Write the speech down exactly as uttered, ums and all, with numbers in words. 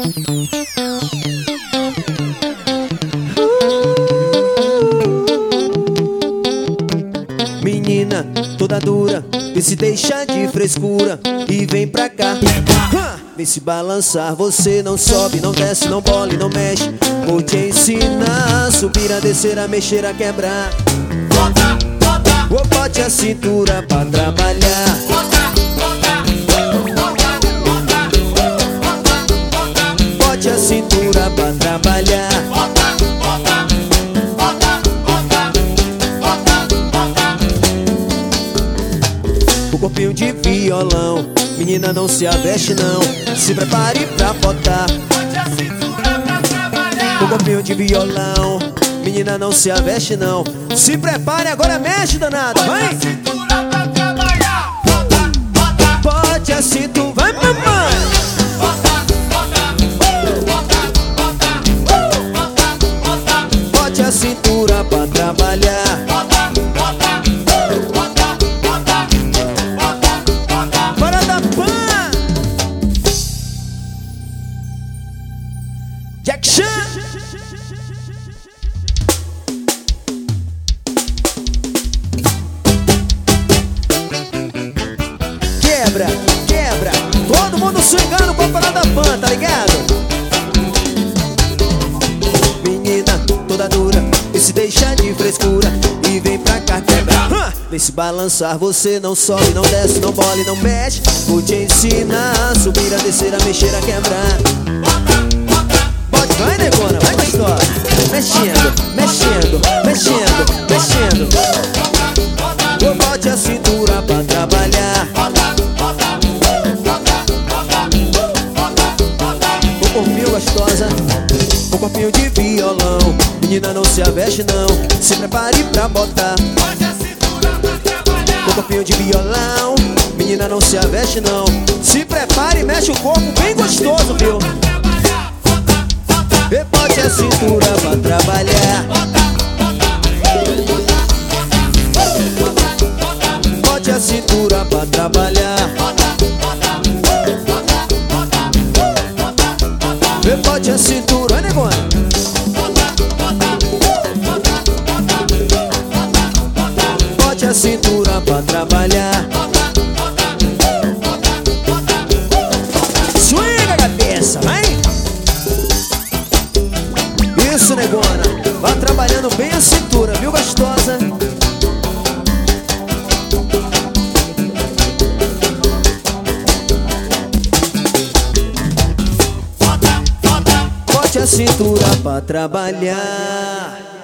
Menina toda dura, vê se deixa de frescura e vem pra cá. Vem se balançar, você não sobe, não desce, não bola e não mexe. Vou te ensinar a subir, a descer, a mexer, a quebrar. Bota, bota, Ou bote a cintura pra trabalhar. bota, bota, bota, bota, Bote a cintura pra trabalhar. bota, bota, bota, bota, bota, bota. O corpinho de violão, menina não se aveste não, se prepare pra botar. Bote a cintura pra trabalhar. O corpinho de violão, menina não se aveste não, se prepare, agora mexe danada, Bote a vai! cintura pra trabalhar. Bota, bota, Bote a cintura, vai mamãe! bota, bota, bota, bota, bota, bota, Bote a cintura pra trabalhar. bota, bota, bota, bota, bota, bota. Parada Pan! Jack Chan! Quebra, quebra, todo mundo swingando com a Parada Pan, tá ligado? Menina toda dura, e se deixa de frescura e vem pra cá quebrar. Hã! Vem se balançar, você não sobe, não desce, não bola e não mexe. Vou te ensinar a subir, a descer, a mexer, a quebrar. Bote, vai negona, vai gostosa. Mexendo, mexendo, mexendo, mexendo. Ou bote a cintura pra trabalhar. O corpinho gostosa, o corpinho de violão, menina não se aveste não, se prepare pra botar. Bote a cintura pra trabalhar. O corpinho de violão, menina não se aveste não, se prepare e mexe o corpo bem gostoso, viu? E bote a cintura pra trabalhar. Bote a cintura pra trabalhar. E bote a cintura, vai negona. Bote a cintura pra trabalhar. Swinga a cabeça, vai! Isso, negona, vá trabalhando bem a cintura, viu, gostosa? Bote a cintura pra trabalhar.